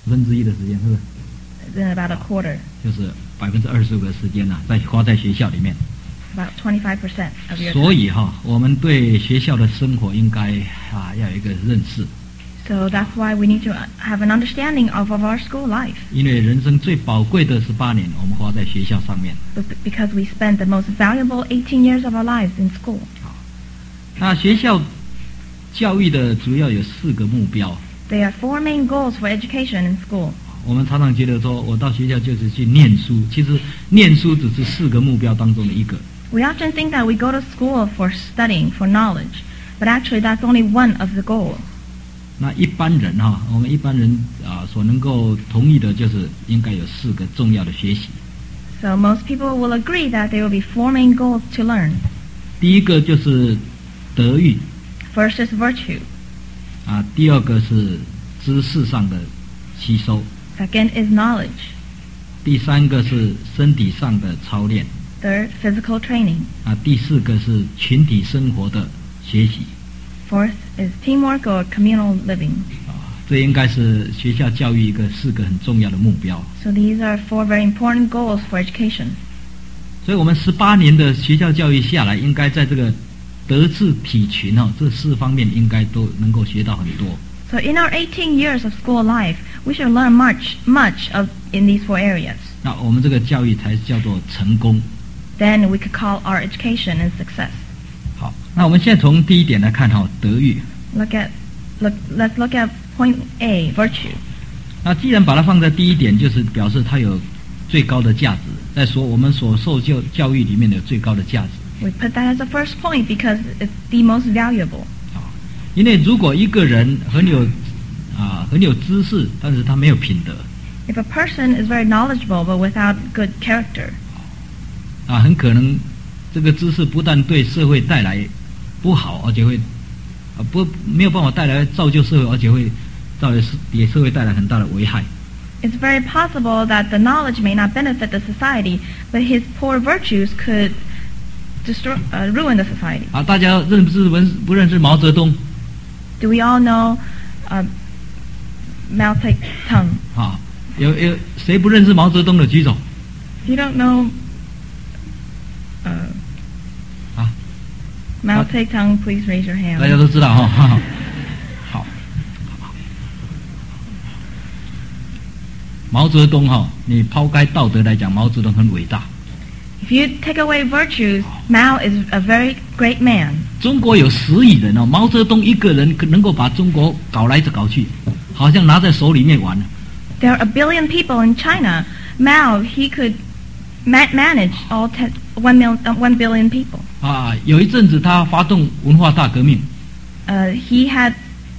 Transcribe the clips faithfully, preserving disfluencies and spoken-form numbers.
十分之一的时间，是不是？ Then about a quarter, 就是百分之二十五的时间呢、啊，在花在学校里面。 about twenty-five percent of your 所 time. 以哈、啊，我们对学校的生活应该啊要有一个认识。 So that's why we need to have an understanding of, of our school life. 因为人生最宝贵的十八年，我们花在学校上面。 But because we spent the most valuable eighteen years of our lives in school. 那学校教育的主要有四个目标。 There are four main goals for education in school. 我们常常觉得说，我到学校就是去念书，其实念书只是四个目标当中的一个。 We often think that we go to school for studying, for knowledge, but actually that's only one of the goals. 那一般人哈、啊，我们一般人啊所能够同意的就是应该有四个重要的学习。 So most people will agree that there will be four main goals to learn. 第一个就是德育， First is virtue. 啊，第二个是知识上的吸收， Second is knowledge. 第三个是身体上的操练， Third, physical training. 啊，第四个是群体生活的学习。 Fourth is teamwork or communal living. 啊，这应该是学校教育一个四个很重要的目标。 So these are four very important goals for education. 所以我们十八年的学校教育下来，应该在这个德智体群哦这四方面应该都能够学到很多。 So in our eighteen years of school life, we should learn much, much of in these four areas. 那我们这个教育才叫做成功。 Then we could call our education a success. 好，那我们现在从第一点来看哈、哦，德育。 Look at, look, let's look at point A, virtue. 那既然把它放在第一点，就是表示它有最高的价值，在说我们所受教教育里面的最高的价值。 We put that as the first point because it's the most valuable. 啊，因为如果一个人很有啊很有知识，但是他没有品德， If a person is very knowledgeable but without good character, 啊，很可能这个知识不但对社会带来不好，而且会啊不没有办法带来造就社会，而且会造成给社会带来很大的危害。 it's very possible that the knowledge may not benefit the society, but his poor virtues could destroy, uh, ruin the society. 啊，大家认不认识不认识毛泽东？ Do we all know uh, Mao Zedong? 啊，有有谁不认识毛泽东的举手？ If you don't know uh, 啊， Mao Zedong, please raise your 大家 hand. 都知道哈、哈好，毛泽东哈、你抛开道德来讲，毛泽东很伟大。 If you take away virtues, Mao is a very great man. 中国有十亿人哦，毛泽东一个人可能够把中国搞来搞去，好像拿在手里面玩。 There are a billion people in China. Mao, he could ma- manage all ten, one, mil, uh, one billion people. 啊，有一阵子他发动文化大革命， Uh, he had,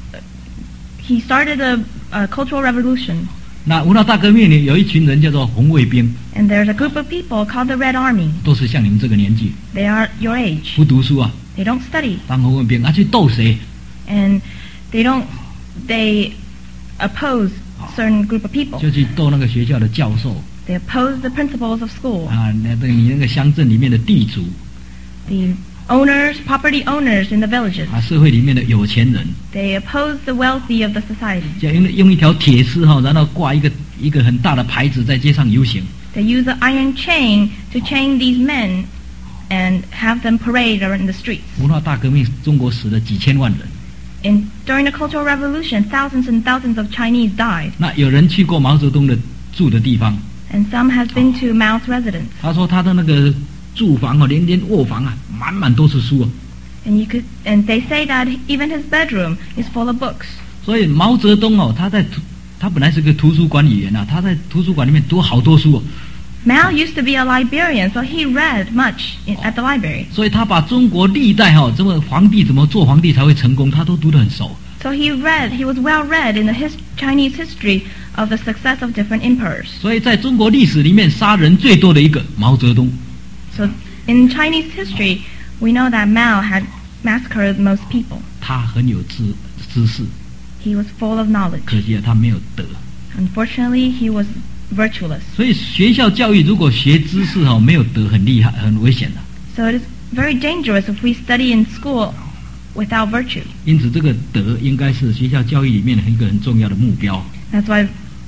he started a, a cultural revolution. 那文化大革命里有一群人叫做红卫兵， And there's a group of people called the Red Army. 都是像你们这个年纪， They are your age. 不读书啊， They don't study. 当红卫兵，啊去斗谁？ And they don't, they oppose certain group of people. 就去斗那个学校的教授 They oppose the principals of school. 啊，那个你那个乡镇里面的地主 The owners, property owners in the villages. 啊，社会里面的有钱人， They oppose the wealthy of the society. 就用用一条铁丝哈，然后挂一个一个很大的牌子在街上游行。 They use the iron chain to chain these men and have them parade around the streets. 文化大革命，中国死了几千万人。 And during the Cultural Revolution, thousands and thousands of Chinese died. 那有人去过毛泽东的住的地方， And some have been to Mao's residence. 他说他的那个住房哦，连连卧房啊，满满都是书哦。 And you could, and they say that even his bedroom is full of books. 所以毛泽东哦，他在图他本来是个图书管理员啊，他在图书馆里面读好多书哦。 Mao used to be a librarian, so he read much in, at the library. 所以他把中国历代哈、哦，这么皇帝怎么做皇帝才会成功，他都读得很熟。 So he read, he was well read in the his, Chinese history of the success of different emperors. 所以在中国历史里面，杀人最多的一个毛泽东。 So in Chinese history, we know that Mao had massacred most people. 他很有知知识， He was full of knowledge. 可惜啊，他没有德。 Unfortunately, he was virtueless. 所以学校教育如果学知识哈、哦，没有德很厉害，很危险的。 So it is very dangerous if we study in school without virtue. 因此，这个德应该是学校教育里面的一个很重要的目标。 That's why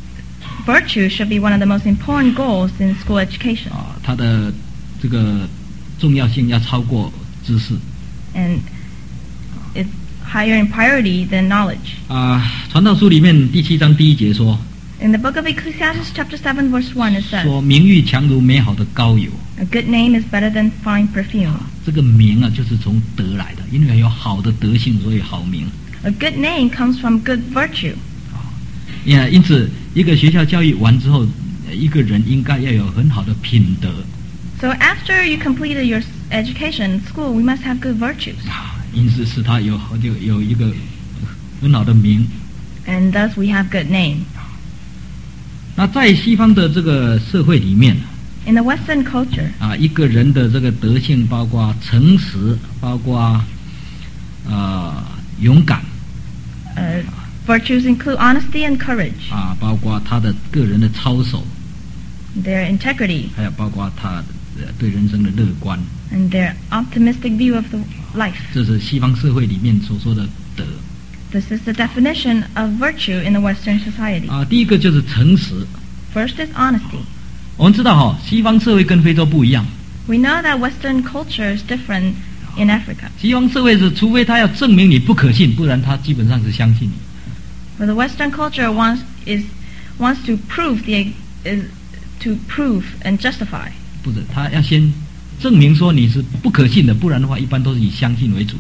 virtue should be one of the most important goals in school education. 啊，它的这个重要性要超过知识。 And it's higher in priority than knowledge. 啊，传道书里面第七章第一节说。 In the book of Ecclesiastes, chapter seven, verse one, it says, 说名誉强如美好的膏油。 A good name is better than fine perfume. 这个名啊，就是从德来的，因为有好的德性，所以好名。 A good name comes from good virtue. 也因此，一个学校教育完之后，一个人应该要有很好的品德。 So after you completed your education in school, we must have good virtues. 啊，因此使他有就有一个很好的名。 And thus we have good name. 那在西方的这个社会里面 In the Western culture, 啊，一个人的这个德性，包括诚实，包括呃勇敢， uh, virtues include honesty and courage, 啊，包括他的个人的操守， their integrity, 还有包括他呃对人生的乐观， and their optimistic view of the life. 这是西方社会里面所说的德。 This is the definition of virtue in the Western society. 啊，第一个就是诚实。 First is honesty. 我们知道哈、哦，西方社会跟非洲不一样。 We know that Western culture is different in Africa. 西方社会是，除非他要证明你不可信，不然他基本上是相信你。 But the Western culture wants is wants to prove the is to prove and justify. 不是，他要先证明说你是不可信的，不然的话，一般都是以相信为主。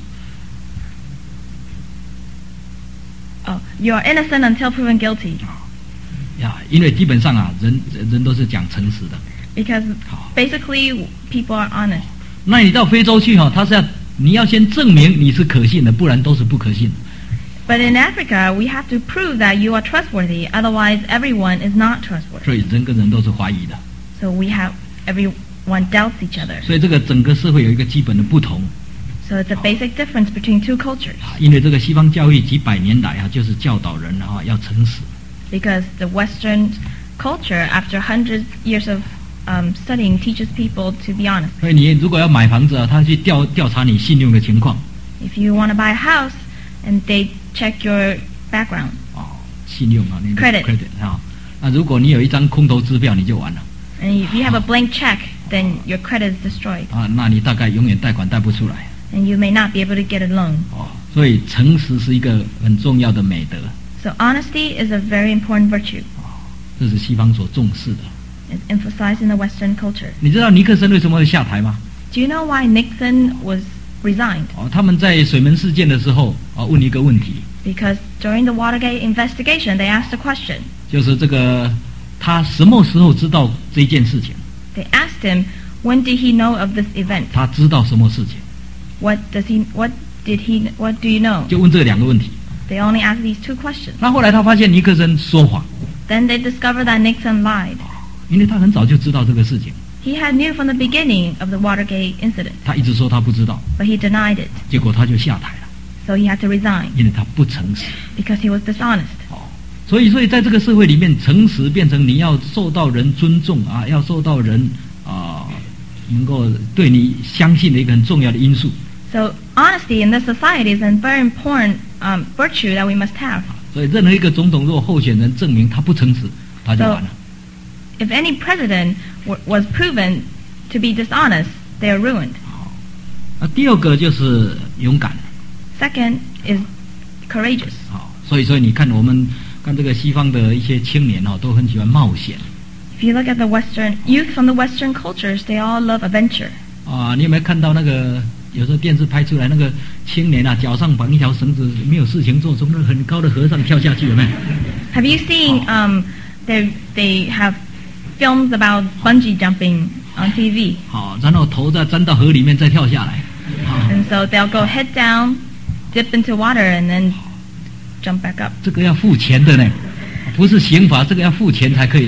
Oh, you are innocent until proven guilty. 呀，因为基本上啊，人人都是讲诚实的。 Because basically people are honest. 那你到非洲去哈、哦，他是要你要先证明你是可信的，不然都是不可信的。 But in Africa, we have to prove that you are trustworthy. Otherwise, everyone is not trustworthy. 所以人跟人都是怀疑的。 So we have everyone doubts each other. 所以这个整个社会有一个基本的不同。 So it's a basic difference between two cultures. 因为这个西方教育几百年来啊，就是教导人啊要诚实。 Because the Western culture, after hundreds years of um, studying, teaches people to be honest. 所以你如果要买房子啊，他去调调查你信用的情况。 If you want to buy a house, and they check your background. 哦，信用啊，你的 Credit. credit 啊，那如果你有一张空头支票，你就完了。 And if you have a blank check, then your credit is destroyed. 啊，那你大概永远贷款贷不出来。 And you may not be able to get a loan. 哦，所以诚实是一个很重要的美德。 So honesty is a very important virtue. 这是西方所重视的。 It's emphasized in the Western culture. 你知道尼克森为什么会下台吗？ Do you know why Nixon was resigned? 哦，他们在水门事件的时候啊，问一个问题， Because during the Watergate investigation, they asked a question. 就是这个他什么时候知道这件事情？ They asked him, when did he know of this event? 他知道什么事情？ What does he? What did he? What do you know? 就问这两个问题。 They only asked these two questions. 那后来他发现尼克森说谎， Then they discovered that Nixon lied. 因为他很早就知道这个事情， He had knew from the beginning of the Watergate incident, 他一直说他不知道， but he denied it. 结果他就下台了， So he had to resign 因为他不诚实。 because he was dishonest. 哦，所以所以在这个社会里面，诚实变成你要受到人尊重啊，要受到人啊、能够对你相信的一个很重要的因素。 So honesty in this society is a very important um, virtue that we must have. 所以任何一个总统如果候选人证明他不诚实，他就完了。 If any president w- was proven to be dishonest, they are ruined. 那第二个就是勇敢。 Second is courageous. 好，所以所以你看我们看这个西方的一些青年哦，都很喜欢冒险。 If you look at the Western youth from the Western cultures, they all love adventure. 啊，你有没有看到那个有时候电视拍出来那个青年啊，脚上绑一条绳子，没有事情做，从那很高的河上跳下去，有没有？ Have you seen um, they they have films about bungee jumping on T V? 好，然后头再钻到河里面再跳下来。好， And so they'll go head down, dip into water, and then jump back up. 这个要付钱的呢，不是刑罚，这个要付钱才可以的。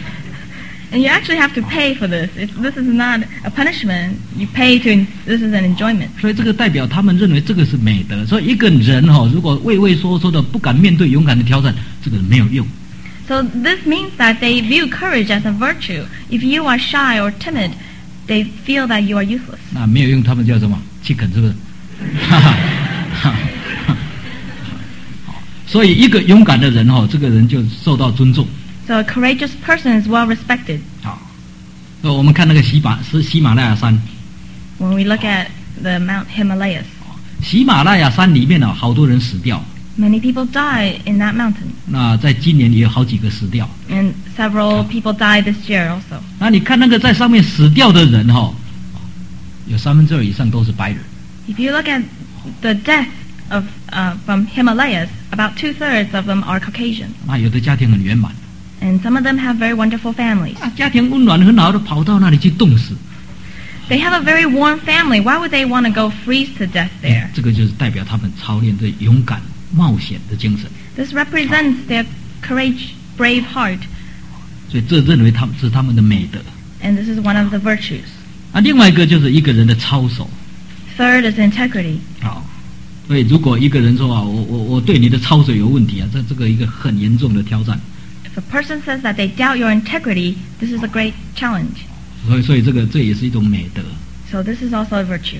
And you actually have to pay for this. If this is not a punishment, you pay to. This is an enjoyment. 所以这个代表他们认为这个是美德。所以一个人哈、哦，如果畏畏缩缩的不敢面对勇敢的挑战，这个没有用。 So this means that they view courage as a virtue. If you are shy or timid, they feel that you are useless. 那没有用，他们叫什么？弃肯是不是？哈哈哈哈所以一个勇敢的人哈、哦，这个人就受到尊重。 So a courageous person is well respected. 好，呃，我们看那个喜马是喜马拉雅山， When we look at the Mount Himalayas, 喜马拉雅山里面呢、啊，好多人死掉。 many people die in that mountain. 那在今年也有好几个死掉。 And several people died this year also. 那你看那个在上面死掉的人哈、哦，有三分之二以上都是白人。 If you look at the death of uh, from Himalayas, about two-thirds of them are Caucasian. 那有的家庭很圆满， And some of them have very wonderful families. 啊，家庭温暖很好的跑到那里去冻死。 They have a very warm family. Why would they want to go freeze to death there? 这个就是代表他们操练的勇敢冒险的精神。 This represents their courage, brave heart, 所以这认为他们是他们的美德。 and this is one of the virtues. 啊，另外一个就是一个人的操守。 Third is integrity. 好，所以如果一个人说啊，我我我对你的操守有问题啊，这这个一个很严重的挑战。 If a person says that they doubt your integrity, this is a great challenge. 所以所以这个这也是一种美德。 So this is also a virtue.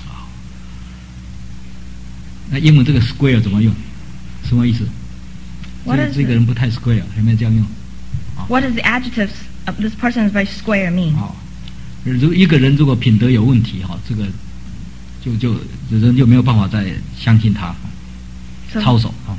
那英文这个 square 怎么用？什么意思？ What 这 is 这个人不太 square，有没有这样用？ What does the adjectives of this person is very square mean? 好，如一个人如果品德有问题哈，这个就就人就没有办法再相信他。 So 操守啊，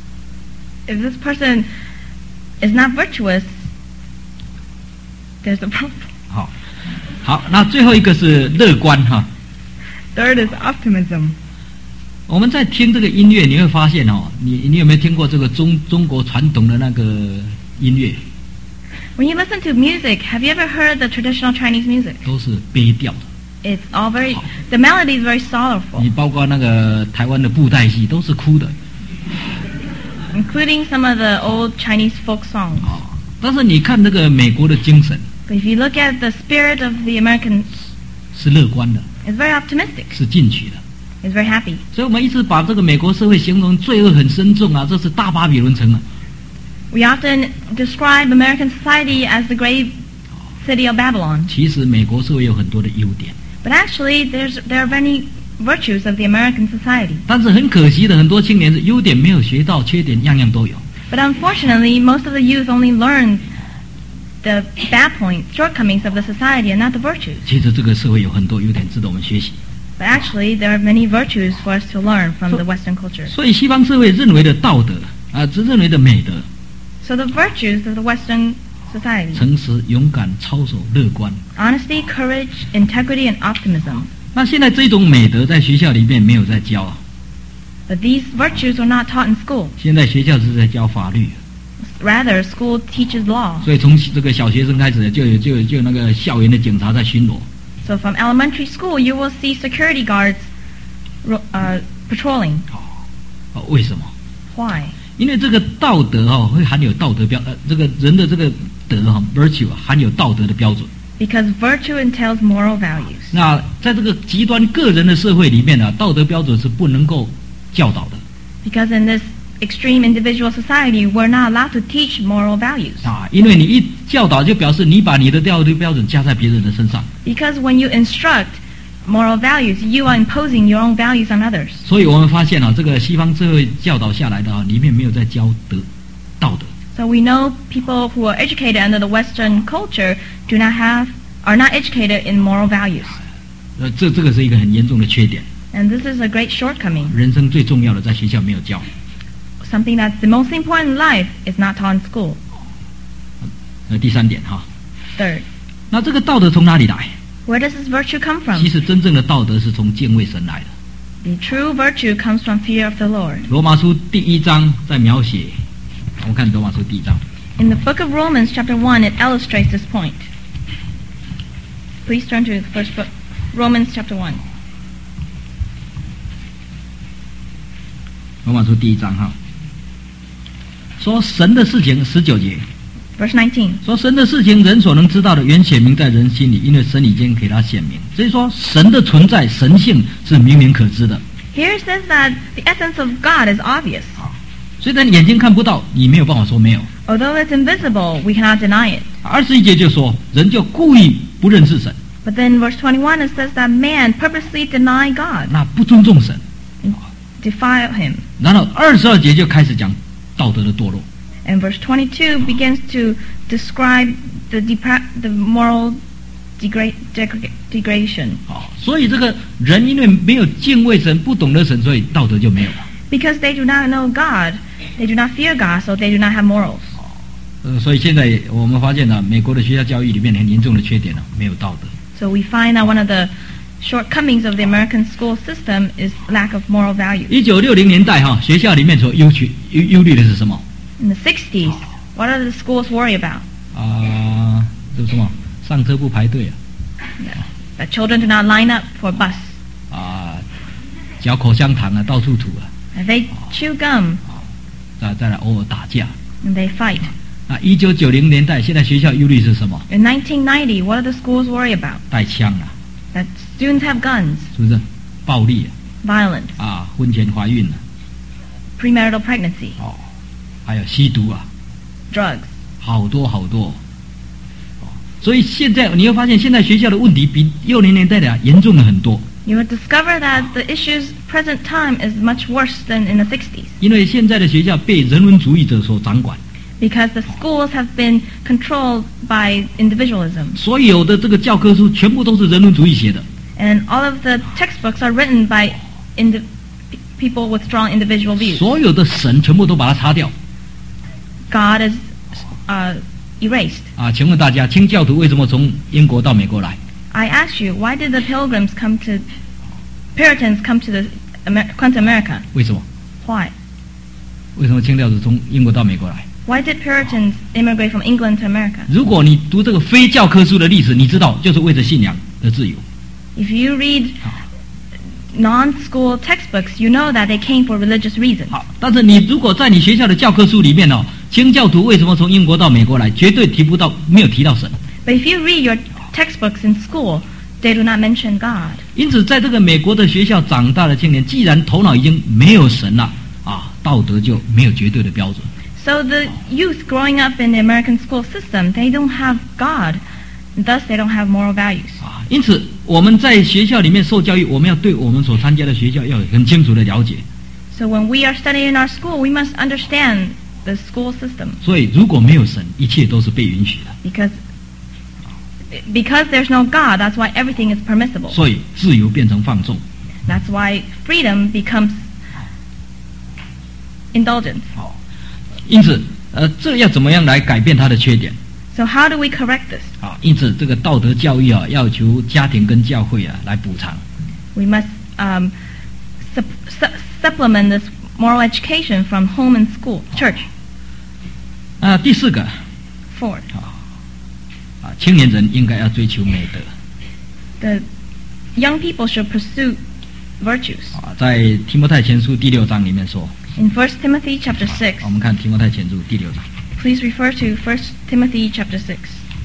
if this person is not virtuous, there's a problem. 好，好，那最后一个是乐观哈。 Third is optimism. 我们在听这个音乐，你会发现哦，你你有没有听过这个中中国传统的那个音乐？ When you listen to music, have you ever heard the traditional Chinese music? 都是悲调的。 It's all very, the melody is very sorrowful, 你包括那个台湾的布袋戏都是哭的 including some of the old Chinese folk songs. 啊。但是你看这个美国的精神 But if you look at the spirit of the Americans, 是乐观的， it's very optimistic. 是进取的。 It's very happy. 所以我们一直把这个美国社会形容罪恶很深重啊，这是大巴比伦城啊。 We often describe American society as the great city of Babylon. 其实美国社会有很多的优点， But actually, there's, there are many virtues of the American society. 但是很可惜的，很多青年是优点没有学到，缺点样样都有。 But unfortunately, most of the youth only learn the bad points, shortcomings of the society and not the virtues. 其实这个社会有很多优点值得我们学习。 But actually, there are many virtues for us to learn from the Western culture. 所以西方社会认为的道德啊，只认为的美德， So the virtues of the Western society: 诚实、勇敢、操守、乐观。 honesty, courage, integrity, and optimism. 那现在这种美德在学校里面没有在教啊， But these virtues are not taught in school. 现在学校是在教法律， Rather, school teaches law. 所以从这个小学生开始就有就有就有那个校园的警察在巡逻。 So from elementary school, you will see security guards ro- uh, patrolling. 哦，为什么？ Why? 因为这个道德哈、哦、会含有道德标呃，这个人的这个德哈、virtue 含有道德的标准。 Because virtue entails moral values. 那在这个极端个人的社会里面呢、啊，道德标准是不能够教导的 Because in this extreme individual society, we're not allowed to teach moral values. 啊，因为你一教导就表示你把你的道德标准加在别人的身上， Because when you instruct moral values, you are imposing your own values on others. 所以我们发现啊，这个西方社会教导下来的啊，里面没有在教德道德。 So we know people who are educated under the Western culture do not have, are not educated in moral values. 呃，这这个是一个很严重的缺点。 And this is a great shortcoming. 人生最重要的在学校没有教。 Something that's the most important in life is not taught in school. 呃，第三点哈， Third, 那这个道德从哪里来？ where does this virtue come from? 其实真正的道德是从敬畏神来的。 The true virtue comes from fear of the Lord. 罗马书第一章在描写，我们看罗马书第一章。 In the book of Romans, chapter one, it illustrates this point. Please turn to the first book, Romans chapter one. 罗马书第一章哈，说神的事情，十九节 Verse nineteen. 说神的事情，人所能知道的，原显明在人心里，因为神已经给他显明。所以说，神的存在、神性是明明可知的。 Here it says that the essence of God is obvious. 虽然眼睛看不到，你没有办法说没有。 Although it's invisible, we cannot deny it. 二十一节就说，人就故意不认识神， But then verse twenty-one, it says that man purposely deny God, 那不尊重神。 defile him. 然后二十二节就开始讲道德的堕落。 And verse twenty-two begins to describe the, depra- the moral degra- degra- degradation. 好，所以这个人因为没有敬畏神，不懂得神，所以道德就没有了。 Because they do not know God, they do not fear God, so they do not have morals. 呃，所以现在我们发现呢、啊，美国的学校教育里面很严重的缺点呢、啊，没有道德。 So we find that one of the shortcomings of the American school system is lack of moral value. 一九六零年代哈、啊，学校里面所忧虑忧忧虑的是什么？ In the sixties, what are the schools worry about? 啊，这什么？上车不排队啊， That children do not line up for a bus. 啊，嚼口香糖啊，到处吐啊， And they chew gum 再再来偶尔打架。 and they fight. 啊，一九九零年代，现在学校忧虑是什么？ In nineteen ninety, what do the schools worry about? 带枪啊， That students have guns, 是不是？暴力 violence, 啊，啊，婚前怀孕啊， premarital pregnancy, 哦，还有吸毒啊， drugs. 好多好多。哦，所以现在你会发现，现在学校的问题比六零年代的、啊、严重了很多。 You will discover that the issues present time is much worse than in the sixties. 因为现在的学校被人文主义者所掌管， Because the schools have been controlled by individualism. 所有的这个教科书全部都是人文主义写的。 And all of the textbooks are written by indi- people with strong individual views. 所有的神全部都把它擦掉 God is uh, erased. 啊！请问大家，清教徒为什么从英国到美国来？ I ask you, why did the pilgrims come to, Puritans come to the Amer- come to America? 为什么？ Why? 为什么清教徒从英国到美国来？ Why did Puritans immigrate from England to America? 如果你读这个非教科书的历史，你知道就是为了信仰的自由。 If you read non-school textbooks, you know that they came for religious reasons. 好，但是你如果在你学校的教科书里面哦，清教徒为什么从英国到美国来，绝对提不到，没有提到神。 But if you read your textbooks in school, they do not mention God. 因此，在这个美国的学校长大的青年，既然头脑已经没有神了啊，道德就没有绝对的标准。 So the youth growing up in the American school system, they don't have God. Thus, they don't have moral values. 啊，因此我们在学校里面受教育，我们要对我们所参加的学校要有很清楚的了解。 So when we are studying in our school, we must understand the school system. 所以，如果没有神，一切都是被允许的。 Because because there's no God, that's why everything is permissible. 所以，自由变成放纵。 That's why freedom becomes indulgence. 好，因此，呃，这要怎么样来改变它的缺点？ So how do we correct this? 啊，因此这个道德教育啊，要求家庭跟教会啊来补偿。 We must um, sup- su- supplement this moral education from home and school, church. 啊，第四个 Fourth, 啊，青年人应该要追求美德。 the young people should pursue virtues. 啊，在提摩太前书第六章里面说， In First Timothy chapter six, 我们看提摩太前书第六章 please refer to First Timothy chapter six.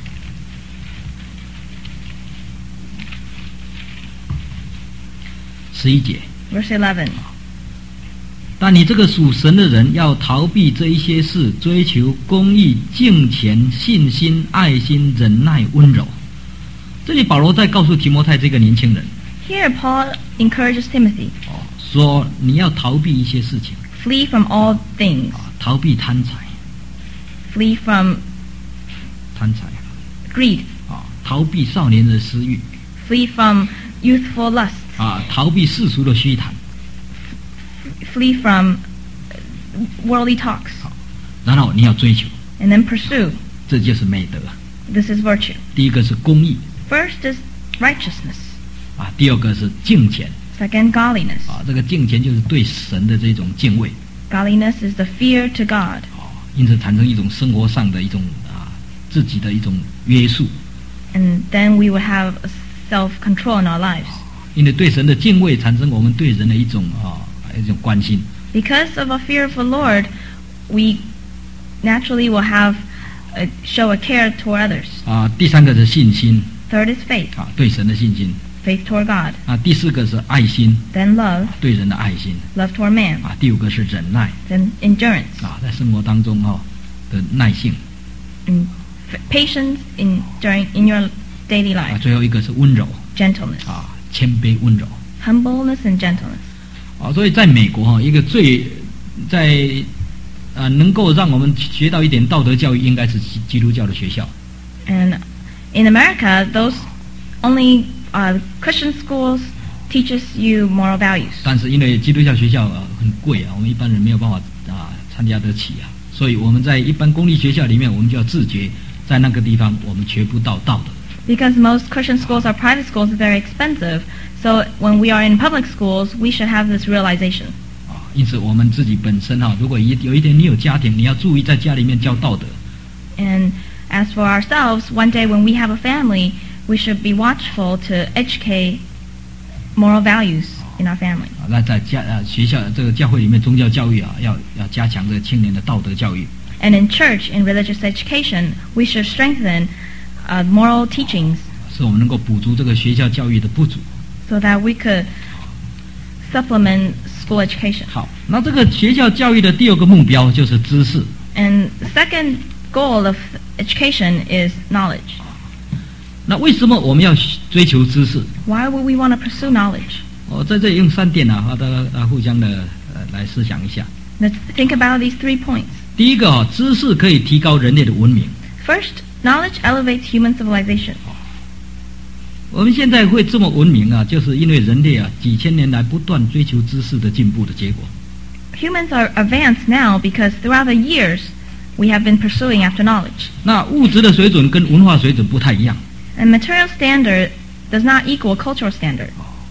十一节。 Verse eleven. 但你这个属神的人，要逃避这一些事，追求公义、敬虔、信心、爱心、忍耐、温柔。这里保罗在告诉提摩太这个年轻人， Here Paul encourages Timothy, 哦，说你要逃避一些事情， flee from all things. 啊，逃避贪财， Flee from 贪财， greed. 啊，逃避少年的私欲， Flee from youthful lust. 啊，逃避世俗的虚谈， Flee from worldly talks. 然后你要追求， And then pursue. 这就是美德。 This is virtue. 第一个是公义， First is righteousness. 啊，第二个是敬虔， Second, godliness. 啊，这个敬虔就是对神的这种敬畏， Godliness is the fear to God. 啊，因此产生一种生活上的一种啊自己的一种约束。 And then we will have self-control in our lives. 因为对神的敬畏，产生我们对人的一种啊一种关心。 Because of a fear of the Lord, we naturally will have a, show a care toward others. 啊，第三个是信心， Third is faith. 啊，对神的信心。 Faith toward God. 啊，第四个是爱心， Then love. 对人的爱心。 Love toward man. 啊，第五个是忍耐， Then endurance. 啊，在生活当中哦的耐性。 And f- patience in during in your daily 啊， life. 最后一个是温柔， Gentleness. 啊，谦卑温柔。 Humbleness and gentleness. 啊，所以在美国哈，一个最在啊能够让我们学到一点道德教育，应该是基基督教的学校。 And in America, those only uh, Christian schools teaches you moral values. 但是因为基督教学校啊很贵啊，我们一般人没有办法啊参加得起啊，所以我们在一般公立学校里面，我们就要自觉，在那个地方我们学不到道德。 Because most Christian schools or private schools are very expensive, so when we are in public schools, we should have this realization. 啊，因此我们自己本身哈，如果一有一天你有家庭，你要注意在家里面教道德。 And as for ourselves, one day when we have a family, we should be watchful to educate moral values in our family. 啊，那在家啊学校这个教会里面宗教教育啊，要要加强这个青年的道德教育。 And in church, in religious education, we should strengthen uh, moral teachings, 使我们能够补足这个学校教育的不足。 so that we could supplement school education. 好，那这个学校教育的第二个目标就是知识。 And the second goal of education is knowledge. 那为什么我们要追求知识？ Why would we want to pursue knowledge? 我在这里用三点啊，大家啊互相的呃来思想一下。 Let's think about these three points. 第一个啊，知识可以提高人类的文明。 First, knowledge elevates human civilization. 我们现在会这么文明啊，就是因为人类啊几千年来不断追求知识的进步的结果。 Humans are advanced now because throughout the years we have been pursuing after knowledge. 那物质的水准跟文化水准不太一样。 And material standard does not equal cultural standard.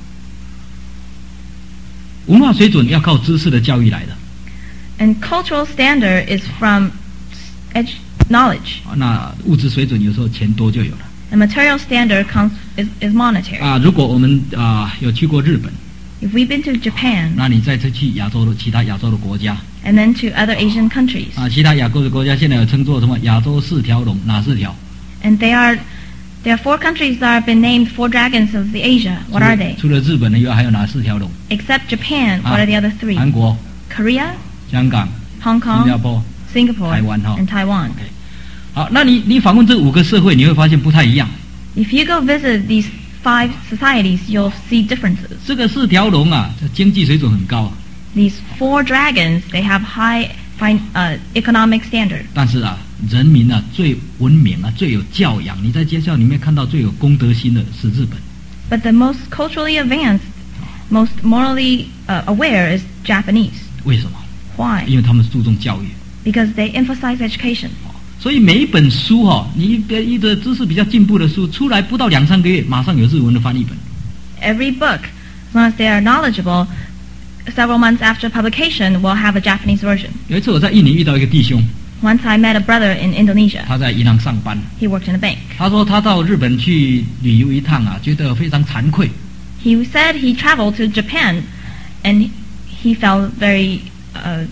文化水准要靠知识的教育来的。 And cultural standard is from edu- knowledge. 啊，那物质水准有时候钱多就有了。 And material standard comes is, is monetary. 啊，如果我们啊有去过日本， If we've been to Japan 那你再去亚洲的其他亚洲的国家， and then to other Asian countries, 啊，其他亚洲的国家现在有称作什么亚洲四条龙，哪四条？ and they are there are four countries that have been named four dragons of the Asia. What are they? 除了日本以外，还有哪四条龙？ Except Japan, what 啊 are the other three? 韩国、 Korea, 香港、 Hong 新加 Kong, 坡。 Singapore, 台湾哈。 and Taiwan. 好，那你你访问这五个社会，你会发现不太一样。 If you go visit these five societies, you'll see differences. 这个四条龙啊，这经济水准很高， These four dragons, they have high fin- uh, economic standard. 但是啊，人民啊最文明啊，最有教养。你在街校里面看到最有公德心的是日本。 But the most culturally advanced, most morally uh, aware is Japanese. 为什么？ Why? 因为他们注重教育。 Because they emphasize education. 所以每一本书哈、哦，你一个知识比较进步的书出来，不到两三个月，马上有日文的翻译本。 Every book, as long as they are knowledgeable, several months after publication, will have a Japanese version. 有一次我在印尼遇到一个弟兄， Once I met a brother in Indonesia. 他在银行上班。 He worked in a bank. 他说他到日本去旅游一趟啊，觉得非常惭愧。 He said he traveled to Japan, and he felt very uh,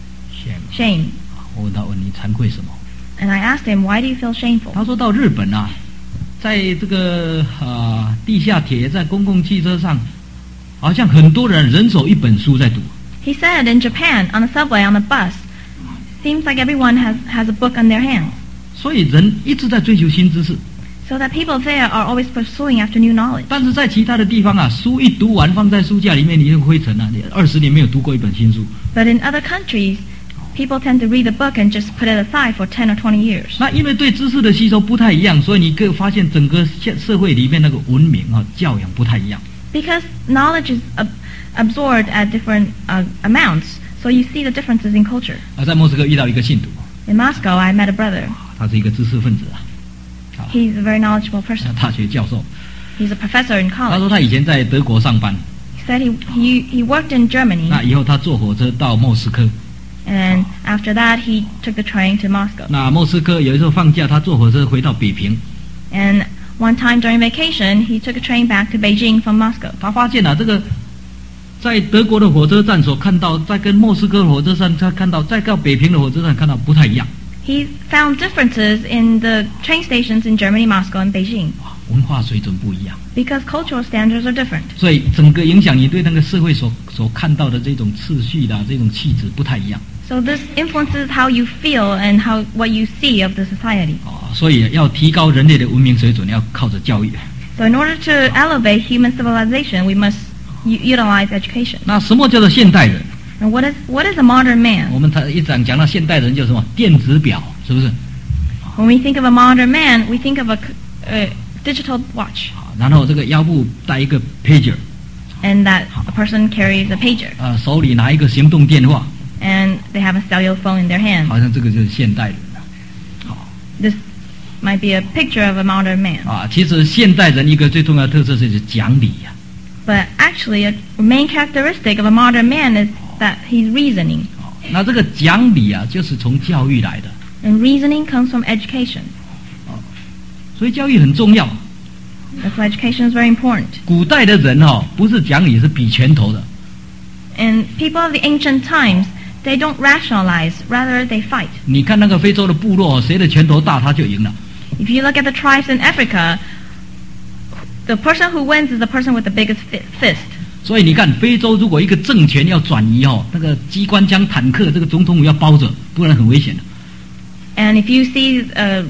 shame. 我问他问你惭愧什么？ And I asked him, why do you feel shameful? 他说到日本啊，在这个啊地下铁，在公共汽车上，好像很多人人手一本书在读。 He said in Japan, on the subway, on the bus, seems like everyone has, has a book on their hands. 所以人一直在追求新知识。 So that people there are always pursuing after new knowledge. 但是在其他的地方啊，书一读完放在书架里面，你就灰尘了、啊。你二十年没有读过一本新书。 But in other countries, people tend to read the book and just put it aside for ten or twenty years. 那因为对知识的吸收不太一样，所以你可以发现整个现社会里面那个文明啊、教养不太一样。 Because knowledge is ab- absorbed at different uh, amounts, so you see the differences in culture. 啊，在莫斯科遇到一个信徒， In Moscow, I met a brother. 他是一个知识分子啊， He's a very knowledgeable person. 大学教授。 He's a professor in 他 college. 说他以前在德国上班， He said he, he, he worked in Germany, 那以后他坐火车到莫斯科。 and after that he took the train to Moscow. 那莫斯科有时候放假，他坐火车回到北平。 And one time during vacation, he took a train back to Beijing from Moscow. 他发现啊，这个在德国的火车站所看到，在跟莫斯科火车站他看到，再到北平的火车站看到不太一样。 He found differences in the train stations in Germany, Moscow, and Beijing. 文化水准不一样， Because cultural standards are different. 所以整个影响你对那个社会所所看到的这种秩序啦、这种气质不太一样。 So this influences how you feel and how what you see of the society. 哦，所以要提高人类的文明水准，要靠着教育。 So in order to elevate human civilization, we must u- utilize education. 那什么叫做现代人？ And what is what is a modern 我 man? 们他一讲讲到现代人就什么电子表，是不是？ When we think of a modern man, we think of a c- uh, digital watch, 然后这个腰部带一个 pager， and that a person carries a pager, 啊，手里拿一个行动电话， and they have a cellular phone in their hand. 好像这个就是现代人了。好 This might be a picture of a modern man. 啊，其实现代人一个最重要的特色就是讲理呀、 But actually, a main characteristic of a modern man is that he's reasoning. 啊。那这个讲理啊，就是从教育来的， And reasoning comes from education. 所以教育很重要。 That's why education is very important. 古代的人哦，不是讲理，是比拳头的。 And people of the ancient times, they don't rationalize, rather they fight. 你看那个非洲的部落，谁的拳头大，他就赢了。 If you look at the tribes in Africa, the person who wins is the person with the biggest fi- fist. 所以你看，非洲如果一个政权要转移哦，那个机关枪、坦克，这个总统府要包着，不然很危险的。 And if you see uh,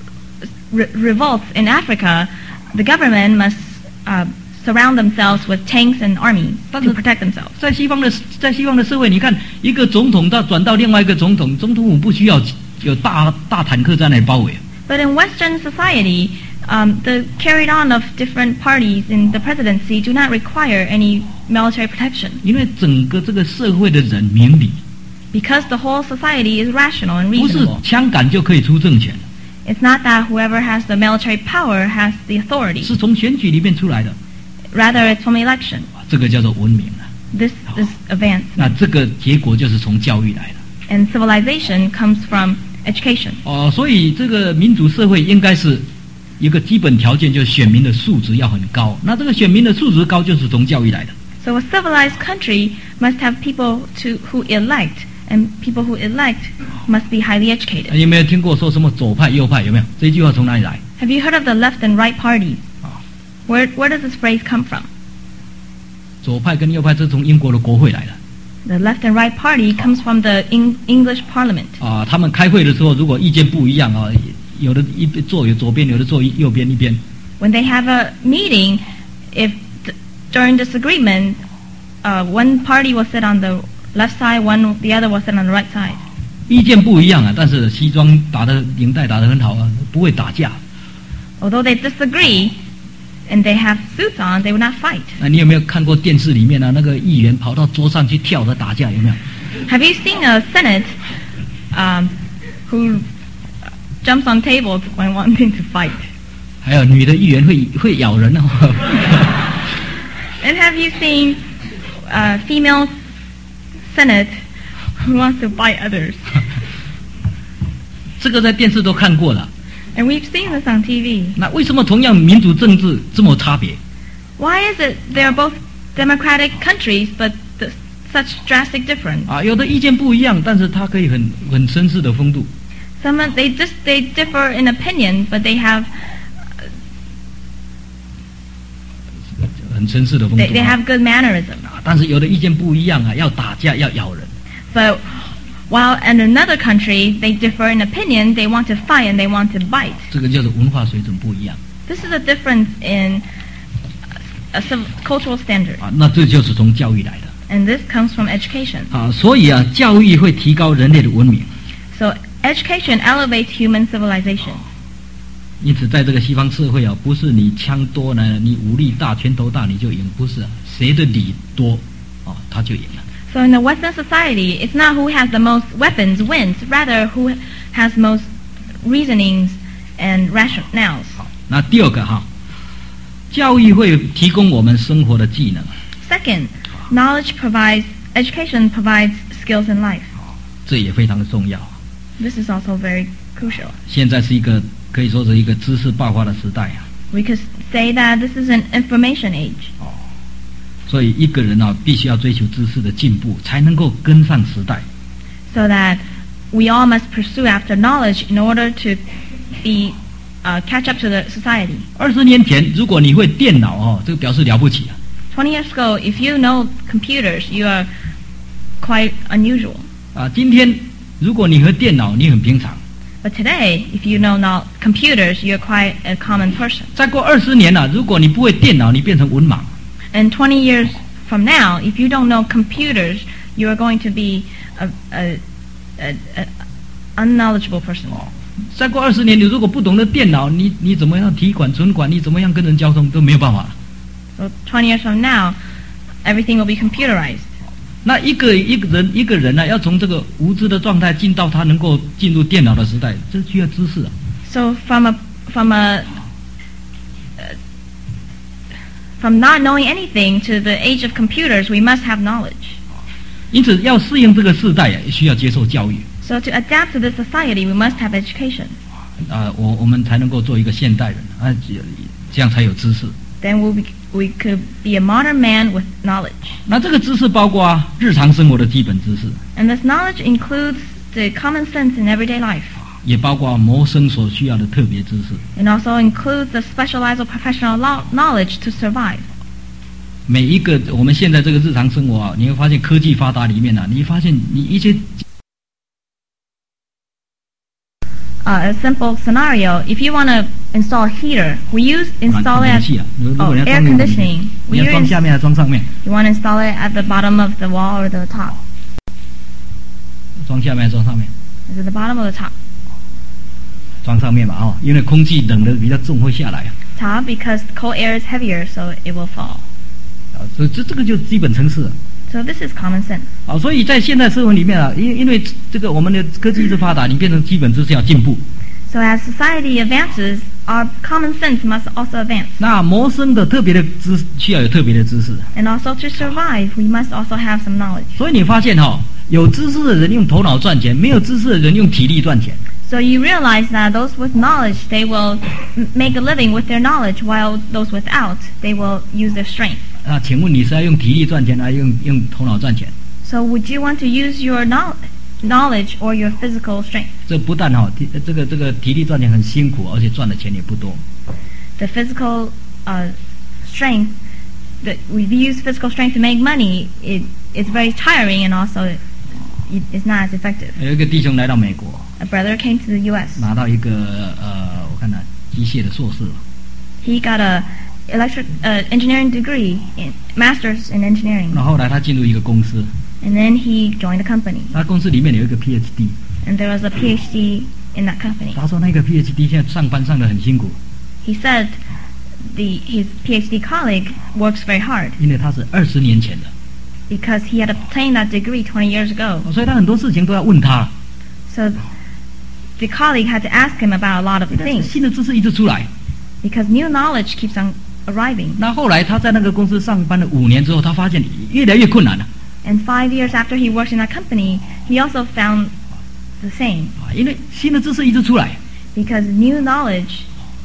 re- revolts in Africa, the government must uh, surround themselves with tanks and armies to Doesn't- protect themselves. 在西方的在西方的社会，你看一个总统到转到另外一个总统，总统府不需要有大大坦克在那里包围。 But in Western society, um, the carried on of different parties in the presidency do not require any military protection 因为整个这个社会的人明理， because the whole society is rational and 不是 reasonable. 枪杆就可以出政权， It's not that whoever has the military power has the authority. 是从选举里面出来的， Rather, it's from election. 这个叫做文明啊。 This is advance. 那这个结果就是从教育来的。 And civilization comes from education. 哦，所以这个民主社会应该是一个基本条件，就是选民的素质要很高。那这个选民的素质高，就是从教育来的。 So a civilized country must have people to who elect, and people who elect must be highly educated. 有没有听过说什么左派右派？有没有？这句话从哪里来？ Have you heard of the left and right parties? 啊， Where where does this phrase come from? 左派跟右派，这是从英国的国会来的。 The left and right party comes from the Eng- English Parliament. 啊，他们开会的时候，如果意见不一样啊，有的一边坐有左边，有的坐右边一边。 When they have a meeting, if th- during disagreement, uh, one party will sit on the left side, one the other will sit on the right side. 意见不一样啊，但是西装打的领带打得很好啊，不会打架。 Although they disagree and they have suits on, they will not fight. 那你有没有看过电视里面啊，那个议员跑到桌上去跳着打架，有没有？ Have you seen a Senate um, who jumps on tables when wanting to fight? 还有女的议员会会咬人哦。 And have you seen uh, female Senate who wants to bite others? 这个在电视都看过了。 And we've seen this on T V. 那为什么同样民主政治这么差别？ Why is it they are both democratic countries, but th- such drastic difference? 啊，有的意见不一样，但是他可以很很绅士的风度。 Some of- they just they differ in opinion, but they have 很绅士的风 they, 度 they 啊 have good mannerism. 啊但是有的意见不一样啊，要打架要咬人。 But while in another country they differ in opinion, they want to fight and they want to bite. 这个就是文化水准不一样 This is a difference in a civ- cultural standard, 啊，那这就是从教育来的 and this comes from education. 啊，所以啊，教育会提高人类的文明。 So education elevates human civilization. 因此，在这个西方社会啊，不是你枪多呢，你武力大、拳头大你就赢，不是、啊，谁的理多，哦，他就赢了。 So in the Western society, it's not who has the most weapons wins, rather who has most reasonings and rationales. 那第二个哈，教育会提供我们生活的技能， Second, knowledge provides, education provides skills in life. 这也非常的重要。 This is also very crucial. 现在是一个可以说是一个知识爆发的时代啊， We could say that this is an information age. 所以一个人啊，必须要追求知识的进步，才能够跟上时代。 So that we all must pursue after knowledge in order to be uh, catch up to the society. 二十年前，如果你会电脑哦，这个表示了不起啊。 Twenty years ago, if you know computers, you are quite unusual. 啊，今天如果你会电脑，你很平常。 But today, if you know now computers, you're quite a common person. 再过二十年啊，如果你不会电脑，你变成文盲。 And twenty years from now, if you don't know computers, you are going to be a, a, a, a unknowledgeable person. 再过二十年，你如果不懂得电脑，你你怎么样提款、存款，你怎么样跟人交通都没有办法。 So twenty years from now, everything will be computerized. 那一个一个人一个人呢、啊，要从这个无知的状态进到他能够进入电脑的时代，这需要知识啊。 So from a from a uh, from not knowing anything to the age of computers, we must have knowledge. 因此，要适应这个时代，需要接受教育。 So to adapt to this society, we must have education. 啊，我我们才能够做一个现代人啊，这样才有知识。 Then we'll be, we could be a modern man with knowledge. 那这个知识包括日常生活的基本知识， And this knowledge includes the common sense in everyday life. 也包括谋生所需要的特别知识。 And also includes the specialized or professional lo- knowledge to survive. 每一个我们现在这个日常生活啊，你会发现科技发达里面啊，你发现你一些。 Uh, a simple scenario, if you want to install a heater, we use install it at oh, air conditioning. We use, you want to install it at the bottom of the wall or the top? 装下面还是装上面？ Is it the bottom or the top? 装上面吧，哦，因为空气冷的比较重会下来啊。 Top because cold air is heavier, so it will fall. 啊，所以这这个就是基本常识。 So this is common sense. 好，所以在现代社会里面啊，因因为这个我们的科技一直发达，你变成基本知识要进步。 So as society advances, our common sense must also advance. 那谋生的特别的知需要有特别的知识。 And also to survive, we must also have some knowledge. 所以你发现哈、哦，有知识的人用头脑赚钱，没有知识的人用体力赚钱。 So you realize that those with knowledge, they will make a living with their knowledge, while those without, they will use their strength. 那请问你是要用体力赚钱，还是用用头脑赚钱？ So would you want to use your knowledge or your physical strength? 这不但哈、哦，这个这个体力赚钱很辛苦，而且赚的钱也不多。 The physical uh, strength that we've used physical strength to make money, it it's very tiring and also it, it's not as effective. 有一个弟兄来到美国。 A brother came to the U S. 拿到一个呃，我看看机械的硕士。 He got a electric uh, engineering degree, in, masters in engineering. 那后来他进入一个公司。 And then he joined the company. 他公司里面有一个 P H D. And there was a P H D in that company. 他说那个 P H D 现在上班上得很辛苦。 He said the his P H D colleague works very hard. 因为他是二十年前的。 Because he had obtained that degree twenty years ago. 所以他很多事情都要问他。 So the colleague had to ask him about a lot of things. 新的知识一直出来。 Because new knowledge keeps on arriving. 那后来他在那个公司上班了五年之后，他发现越来越困难了。 And five years after he worked in that company, he also found the same. 因为新的知识一直出来。 Because new knowledge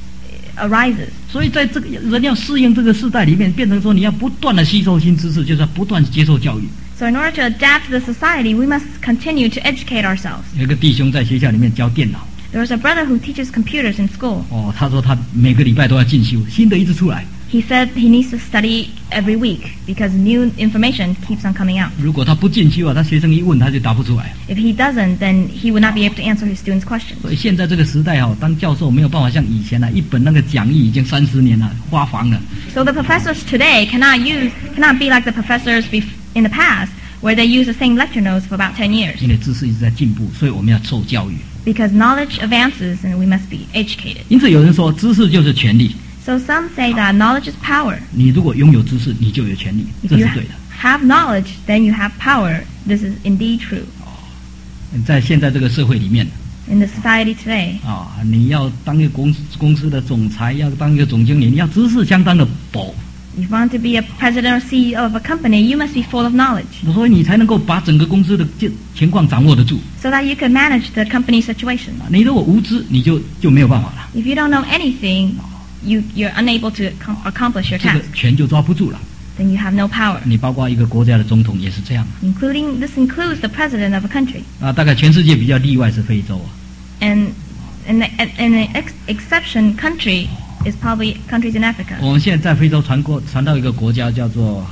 arises. 所以在这个人要适应这个时代里面，变成说你要不断的吸收新知识，就是要不断接受教育。 So in order to adapt to the society, we must continue to educate ourselves. 有一个弟兄在学校里面教电脑。 There was a brother who teaches computers in school. 哦，他说他每个礼拜都要进修，新的一直出来。 He said he needs to study every week because new information keeps on coming out. 如果他不进修啊，他学生一问他就答不出来。 If he doesn't, then he would not be able to answer his students' questions. 所以现在这个时代哦，当教授没有办法像以前啊，一本那个讲义已经三十年了，花黄了。 So the professors today cannot use cannot be like the professors bef- in the past, where they use the same lecture notes for about ten years. 因为知识一直在进步，所以我们要受教育。 Because knowledge advances and we must be educated. 因此有人说，知识就是权利。 So some say that knowledge is power. 你如果拥有知识，你就有权利， If 这 you 是对的。 have knowledge, then you have power. This is indeed true. 在现在这个社会里面， In the society today, 啊，你要当一个公司公司的总裁，要当一个总经理，你要知识相当的饱。 if you want to be a president or C E O of a company, you must be full of knowledge. 所以你才能够把整个公司的情况掌握得住。 So that you can manage the company situation. 你如果无知，你就就没有办法了。 If you don't know anything, you, you're unable to com- accomplish your 这 task. 个权就抓不住了。 Then you have no power. 你包括一个国家的总统也是这样。 Including, this includes the president of a country. 啊，大概全世界比较例外是非洲啊。 And an an ex- exception country is probably countries in Africa. 我们现在在非洲传过传到一个国家叫做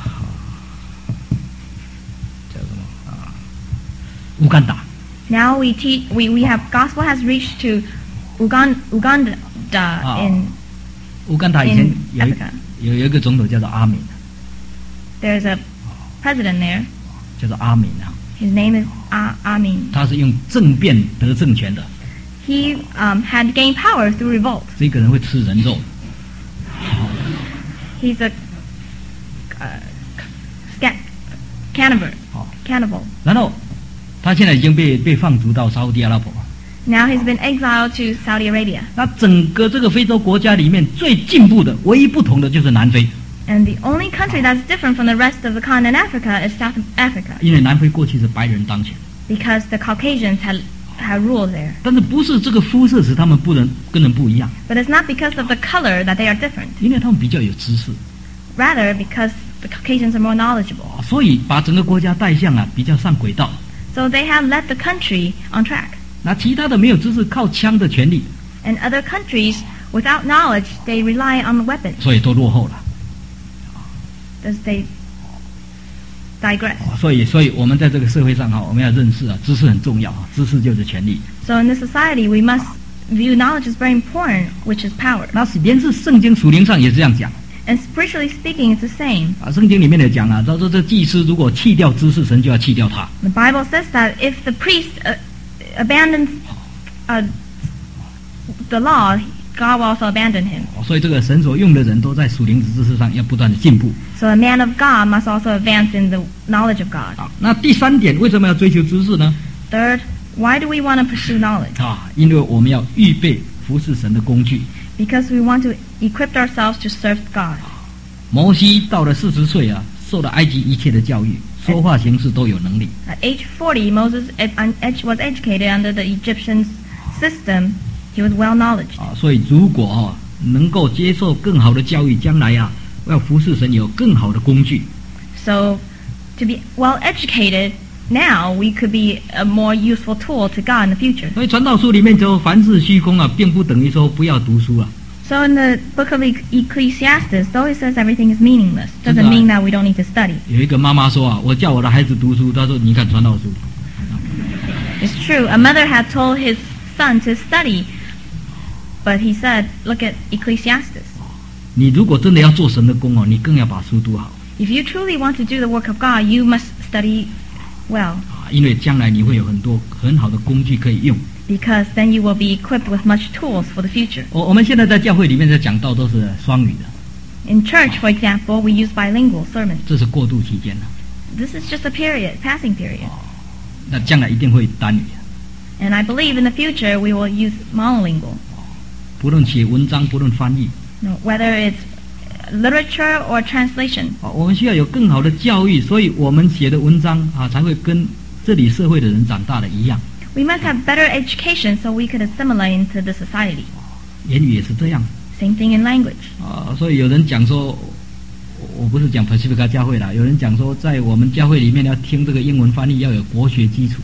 叫什么啊？乌干达。 Now we teach, we, we have, gospel has reached to Uganda, Uganda in, 乌干达以前 in 有一 Africa. 有有一个总统叫做阿敏， There's a president there. 叫做阿敏啊。 His name is Amin. 他是用政变得政权的。 He um, had gained power through revolt. 这个人会吃人肉。 He's a uh, cannibal. Cannibal. 然后他现在已经被被放逐到沙烏地阿拉伯。 Now he's been exiled to Saudi Arabia. 那整个这个非洲国家里面最进步的、唯一不同的就是南非。 And the only country that's different from the rest of the continent Africa is South Africa. 因为南非过去是白人当权。 Because the Caucasians had had ruled there. 但是不是这个肤色使他们不能跟人不一样。 But it's not because of the color that they are different. 因为他们比较有知识。 Rather, because the Caucasians are more knowledgeable. 所以把整个国家带向啊比较上轨道。 So they have led the country on track. 那其他的没有知识，靠枪的权利。 And other countries, without knowledge, they rely on weapons. 所以都落后了。 Thus they digress. 所以，所以我们在这个社会上哈，我们要认识啊，知识很重要啊，知识就是权利。 So in this society, we must view knowledge as very important, which is power. 那连是圣经属灵上也是这样讲。 And spiritually speaking, it's the same. 啊，圣经里面也讲啊，他说这祭司如果弃掉知识，神就要弃掉他。 The Bible says that if the priest uh, abandons uh, the law, God will also abandon him. 所以这个神所用的人都在属灵知识上要不断的进步。 So a man of God must also advance in the knowledge of God. 好，那第三点，为什么要追求知识呢？ Third, why do we want to pursue knowledge? 啊，因为我们要预备服侍神的工具。 Because we want to equip ourselves to serve God. 摩西到了四十岁啊，受了埃及一切的教育，说话行事都有能力。 At age forty, Moses was educated under the Egyptian system. He was well knowledge. 啊，所以如果啊能够接受更好的教育，将来啊要服侍神有更好的工具。 So, to be well educated now, we could be a more useful tool to God in the future. 所以传道书里面就凡事虚空啊，并不等于说不要读书啊。 So in the book of Ecclesiastes, though it says everything is meaningless, doesn't mean that we don't need to study. 有一个妈妈说啊，我叫我的孩子读书，她说你看传道书。 It's true. A mother had told his son to study, but he said, "Look at Ecclesiastes." 你如果真的要做神的工哦，你更要把书读好。 If you truly want to do the work of God, you must study well. 因为将来你会有很多很好的工具可以用。 Because then you will be equipped with much tools for the future. 我我们现在在教会里面在讲道都是双语的。 In church, for example, we use bilingual sermons. 这是过渡期间了。 This is just a period, passing period. 那将来一定会单语。 And I believe in the future we will use monolingual. 不论写文章，不论翻译。 No, whether it's literature or translation. 我们需要有更好的教育，所以我们写的文章啊才会跟这里社会的人长大的一样。 We must have better education so we could assimilate into the society. 言语也是这样。 Same thing in language. 啊，所以有人讲说，我不是讲 Pacifica 教会啦，有人讲说，在我们教会里面要听这个英文翻译要有国学基础。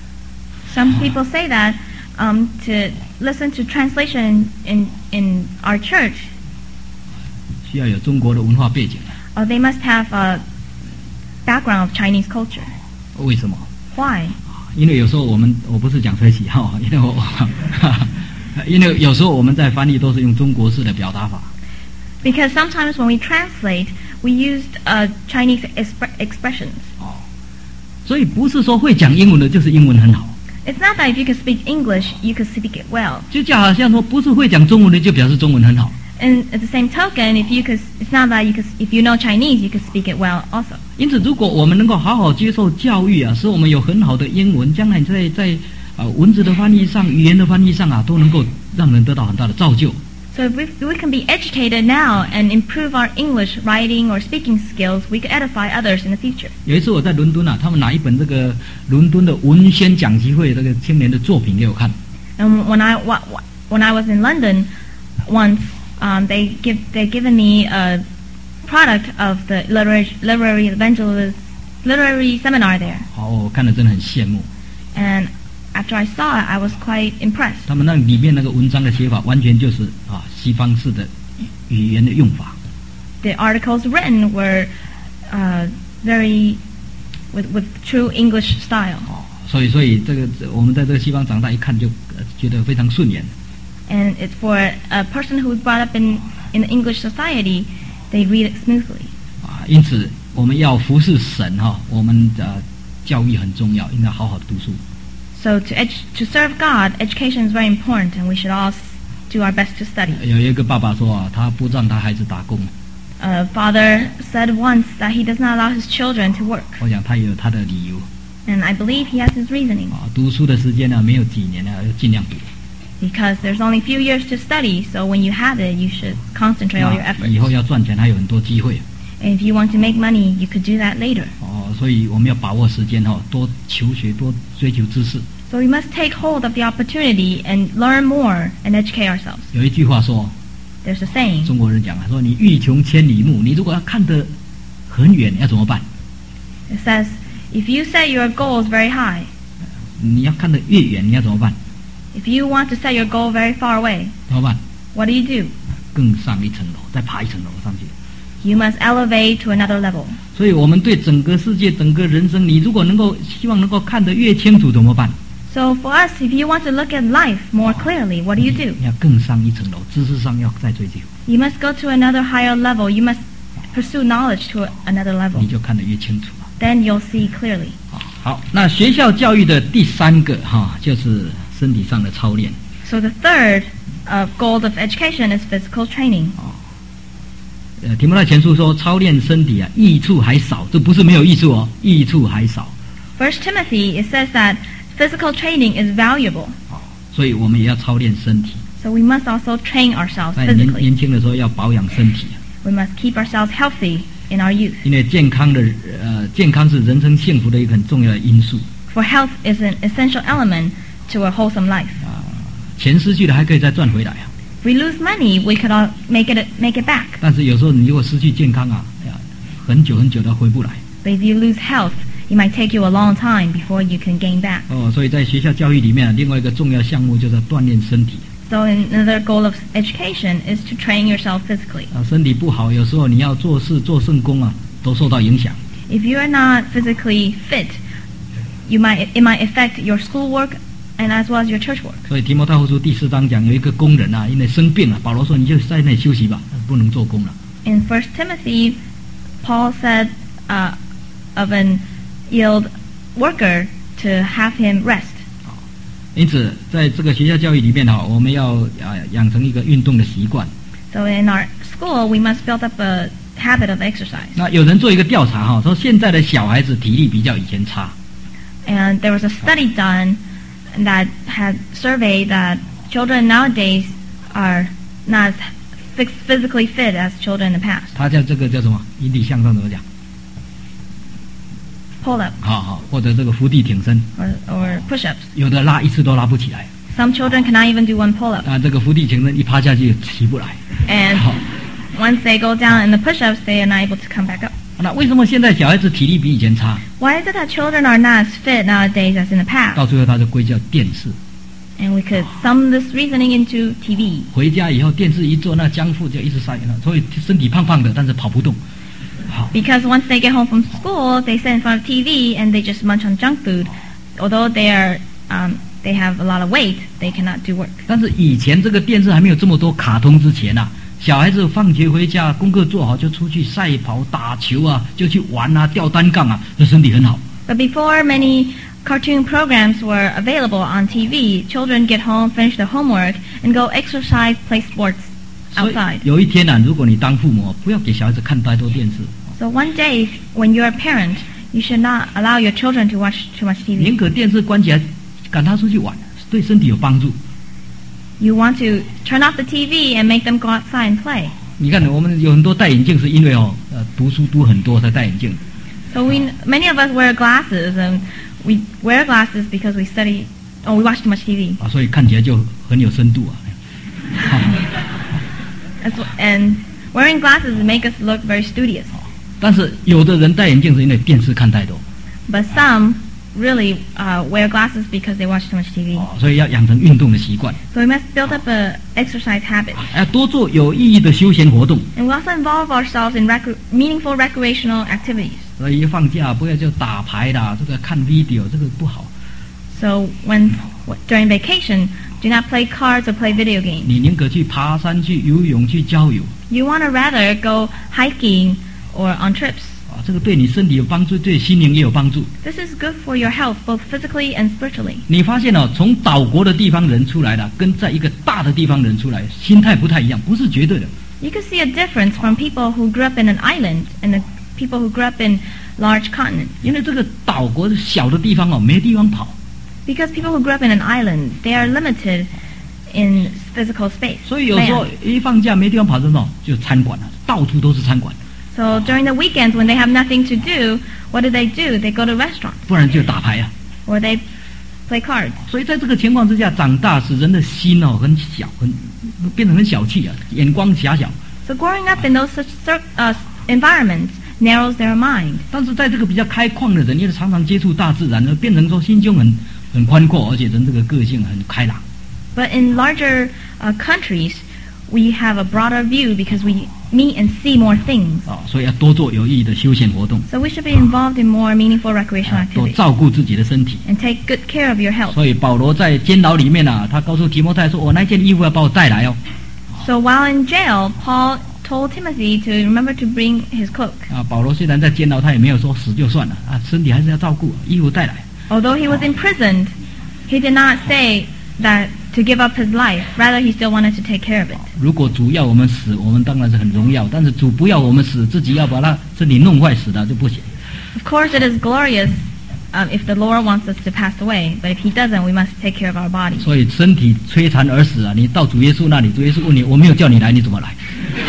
Some people say that um, to listen to translation in in our church. 需要有中国的文化背景。 Or they must have a background of Chinese culture. 为什么 ？Why? 因为有时候我们我不是讲学习哈，因为我因为有时候我们在翻译都是用中国式的表达法。 Because sometimes when we translate, we used uh, Chinese exp expressions. 哦，所以不是说会讲英文的就是英文很好。 It's not that if you can speak English, you can speak it well. 就就好像说，不是会讲中文的就表示中文很好。 And at the same token, if you could, it's not that you could, if you know Chinese, you could speak it well also. 因此，如果我们能够好好接受教育啊，使我们有很好的英文，将来在在啊、呃、文字的翻译上、语言的翻译上啊，都能够让人得到很大的造就。 So if we, if we can be educated now and improve our English writing or speaking skills, we could edify others in the future. 有一次我在伦敦啊，他们拿一本这个伦敦的文宣讲习会这个青年的作品给我看。 And when I when I was in London once, um, they give they given me a product of the literary literary evangelist literary seminar there. 好，我看了真的很羡慕。 And after I saw it, I was quite impressed. 他们那里面那个文章的写法，完全就是啊西方式的语言的用法。 The articles written were uh, very with with true English style. 哦，所以所以这个我们在这个西方长大，一看就觉得非常顺眼。 And it's for a person who was brought up in in the English society, they read it smoothly. 啊，因此我们要服侍神哈，我们呃教育很重要，应该好好的读书。 So to edu- to serve God, education is very important, and we should all do our best to study. 有一个爸爸说啊，他不让他孩子打工。 A father said once that he does not allow his children to work. 我想他也有他的理由。 And I believe he has his reasoning. 啊，读书的时间呢，没有几年呢，要尽量读。 Because there's only a few years to study, so when you have it, you should concentrate all your efforts. 以后要赚钱还有很多机会。 And if you want to make money, you could do that later. 哦，所以我们要把握时间哦，多求学，多追求知识。 So we must take hold of the opportunity and learn more and educate ourselves. 有一句话说 ，There's a saying. 中国人讲啊，说你欲穷千里目，你如果要看得很远，要怎么办？ It says, if you set your goals very high, 你要看得越远，你要怎么办？ If you want to set your goal very far away, 怎么办？ What do you do? 更上一层楼，再爬一层楼上去。 You must elevate to another level. 所以我们对整个世界、整个人生，你如果能够希望能够看得越清楚，怎么办？ So for us, if you want to look at life more clearly, what do you do? 你要更上一层楼，知识上要再追求。 You must go to another higher level. You must pursue knowledge to another level. 你就看得越清楚了。 Then you'll see clearly. 好，那学校教育的第三个哈，就是身体上的操练。 So the third uh, goal of education is physical training. 呃，提摩太前书说，操练身体啊，益处还少。这不是没有益处哦，益处还少。 First Timothy, it says that physical training is valuable. 所以我们也要操练身体。 So we must also train ourselves 在年 physically. 年轻的时候要保养身体。 We must keep ourselves healthy in our youth. 因为健康的呃，健康是人生幸福的一个很重要的因素。 For health is an essential element to a wholesome life. 啊，钱失去了还可以再赚回来啊。 If we lose money, we could all make it make it back. 但是有时候你如果失去健康啊，很久很久都回不来。 But if you lose health, it might take you a long time before you can gain back. 哦，所以在学校教育里面，另外一个重要项目就是锻炼身体。 So another goal of education is to train yourself physically. 啊，身体不好，有时候你要做事做圣功啊，都受到影响。 If you are not physically fit, you might it might affect your schoolwork and as well as your church work. 所以提摩太后书第四章讲，有一个工人啊，因为生病了，保罗说你就在那里休息吧，不能做工了。 In First Timothy, Paul said uh, of an ill worker to have him rest. 因此，在这个学校教育里面哈，我们要啊养成一个运动的习惯。 So in our school, we must build up a habit of exercise. 那有人做一个调查哈，说现在的小孩子体力比较以前差。 And there was a study done that had surveyed that children nowadays are not physically fit as children in the past. 他叫这个叫什么？引体向上怎么讲？ Pull up. 好好，或者这个伏地挺身。 Or, or push-ups. 有的拉一次都拉不起来。 Some children cannot even do one pull-up. 啊，这个伏地挺身一趴下去起不来。 And once they go down in the push-ups, they are not able to come back up. 那为什么现在小孩子体力比以前差？ Why is it that children are not as fit nowadays as in the past? 到最后他就归咎电视。 And we could sum this reasoning into T V. 回家以后电视一做，那浆糊就一直塞，所以身体胖胖的，但是跑不动。好。 Because once they get home from school, they sit in front of T V and they just munch on junk food. Although they are, um, they have a lot of weight, they cannot do work. 但是以前这个电视还没有这么多卡通之前啊，小孩子放学回家，功课做好就出去赛跑、打球啊，就去玩啊、吊单杠啊，这身体很好。 But before many cartoon programs were available on T V, children get home, finish their homework, and go exercise, play sports outside. 有一天啊，如果你当父母，不要给小孩子看太多电视。 So one day, when you're a parent, you should not allow your children to watch too much T V. 宁可电视关起来，赶他出去玩，对身体有帮助。 You want to turn off the T V and make them go outside and play. 你看，我们有很多戴眼镜，是因为哦，呃，读书读很多才戴眼镜。 So we, many of us wear glasses, and we wear glasses because we study, or we watch too much T V. 啊，所以看起来就很有深度啊。 And wearing glasses make us look very studious. 但是有的人戴眼镜是因为电视看太多。 But some really uh, wear glasses because they watch too much T V. 哦，所以要养成运动的习惯。 So we must build up a exercise habit. 要多做有意义的休闲活动。 And we also involve ourselves in rec- meaningful recreational activities. 所以一放假不要就打牌啦，这个看 video 这个不好。 So when during vacation, do not play cards or play video games. 你宁可去爬山、去游泳、去郊游。 You want to rather go hiking or on trips. 这个对你身体有帮助，对心灵也有帮助。 This is good for your health, both physically and spiritually. 你发现哦，从岛国的地方人出来的，跟在一个大的地方人出来，心态不太一样，不是绝对的。 You can see a difference from people who grew up in an island and the people who grew up in large continents. 因为这个岛国的小的地方哦，没地方跑。 Because people who grew up in an island, they are limited in physical space. 所以有时候一放假没地方跑的时候，就餐馆了，到处都是餐馆。 So during the weekends when they have nothing to do, what do they do? They go to restaurants. 不然就打牌啊。 Or they play cards. 所以在这个情况之下，长大使人的心哦很小，很变得很小气啊，眼光狭小。 So growing up in those such uh, environments narrows their mind. 但是在这个比较开旷的人，因为常常接触大自然，而变成说心胸很很宽阔，而且人这个个性很开朗。 But in larger uh, countries, we have a broader view because we meet and see more things. 哦，所以要多做有意义的休闲活动。 So we should be involved in more meaningful recreational activities. 多照顾自己的身体。 And take good care of your health. 所以保罗在监牢里面啊，他告诉提摩太说：“我那件衣服要把我带来哦。” So while in jail, Paul told Timothy to remember to bring his cloak. 啊，保罗虽然在监牢，他也没有说死就算了啊，身体还是要照顾，衣服带来。 Although he was imprisoned, he did not say that to give up his life. Rather, he still wanted to take care of it. 如果主要我们死，我们当然是很荣耀；但是主不要我们死，自己要把他身体弄坏死的就不行。 Of course, it is glorious um, if the Lord wants us to pass away. But if He doesn't, we must take care of our body. 所以身体摧残而死啊！你到主耶稣那里，主耶稣问你：“我没有叫你来，你怎么来？”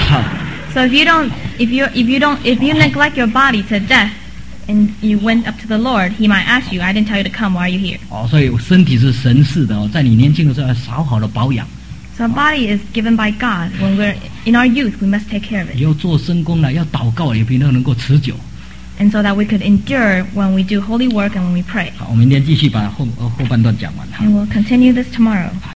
So if you don't, if you if you don't, if you neglect your body to death, and you went up to the Lord, He might ask you, "I didn't tell you to come. Why are you here?" 哦，所以身体是神赐的哦，在你年轻的时候要好好的保养。 So our body is given by God. When we're in our youth, we must take care of it. 以后做圣工了，要祷告，也比那能够持久。 And so that we could endure when we do holy work and when we pray. 好，我们明天继续把后后半段讲完。 And we'll continue this tomorrow.